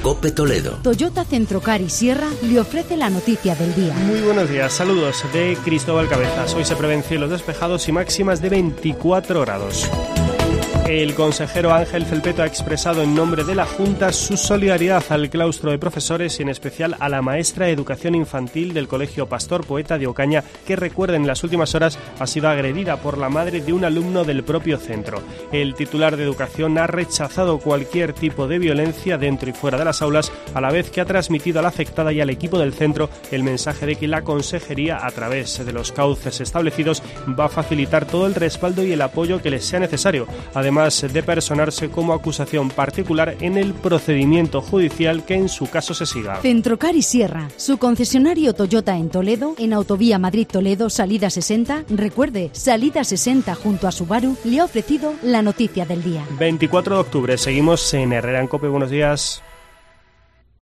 COPE Toledo. Toyota Centrocar y Sierra le ofrece la noticia del día. Muy buenos días, saludos de Cristóbal Cabezas. Hoy se prevén cielos despejados y máximas de 24 grados. El consejero Ángel Felpeto ha expresado en nombre de la Junta su solidaridad al claustro de profesores y en especial a la maestra de educación infantil del Colegio Pastor Poeta de Ocaña, que, recuerden, en las últimas horas ha sido agredida por la madre de un alumno del propio centro. El titular de Educación ha rechazado cualquier tipo de violencia dentro y fuera de las aulas, a la vez que ha transmitido a la afectada y al equipo del centro el mensaje de que la consejería, a través de los cauces establecidos, va a facilitar todo el respaldo y el apoyo que les sea necesario, además de personarse como acusación particular en el procedimiento judicial que en su caso se siga. Centrocar y Sierra, su concesionario Toyota en Toledo, en Autovía Madrid-Toledo, salida 60. Recuerde, salida 60 junto a Subaru, le ha ofrecido la noticia del día. 24 de octubre, seguimos en Herrera en COPE. Buenos días.